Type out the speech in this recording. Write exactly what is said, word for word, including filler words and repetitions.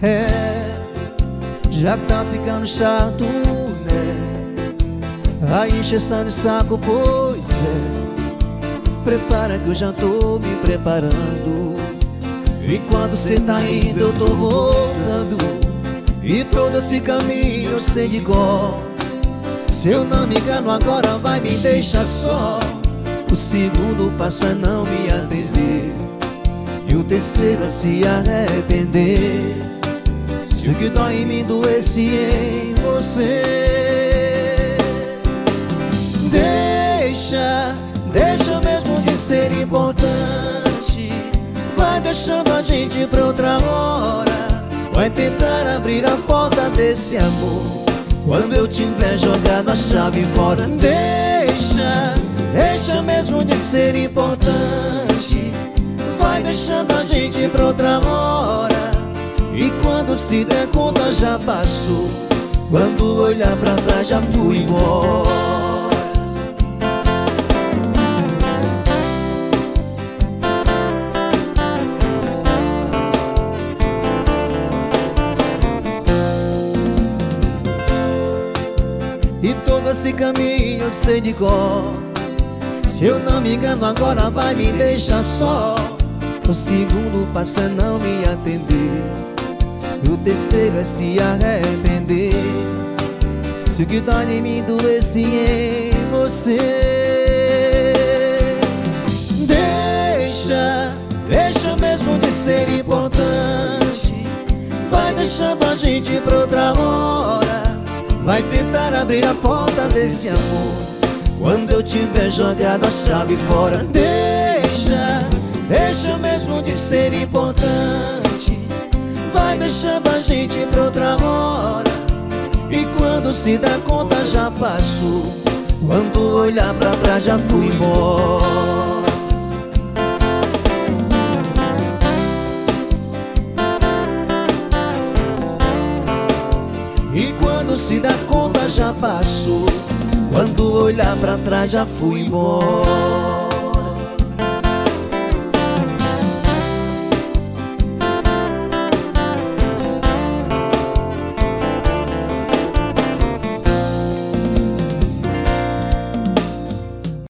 É, já tá ficando chato, né? A encheção de saco, pois é. Prepara que eu já tô me preparando. E quando cê tá indo eu tô voltando. E todo esse caminho eu sei de cor. Se eu não me engano agora vai me deixar só. O segundo passo é não me atender, e o terceiro é se arrepender. Se o que dói em mim doesse em você. Deixa, deixa mesmo de ser importante. Vai deixando a gente pra outra hora. Vai tentar abrir a porta desse amor quando eu tiver jogado a chave fora. Deixa, deixa mesmo de ser importante. Vai deixando a gente pra outra hora. E quando se der conta já passou. Quando olhar pra trás já fui embora. E todo esse caminho eu sei de cor. Se eu não me engano agora vai me deixar só. O segundo passo é não me atender, e o terceiro é se arrepender. Se o que dói em mim doesse em você. Deixa, deixa mesmo de ser importante. Vai deixando a gente pra outra hora. Vai tentar abrir a porta desse amor quando eu tiver jogado a chave fora. Deixa, deixa mesmo de ser importante. Vai deixando a gente pra outra hora. E quando se dá conta já passou. Quando olhar pra trás já fui embora. E quando se dá conta já passou. Quando olhar pra trás já fui embora.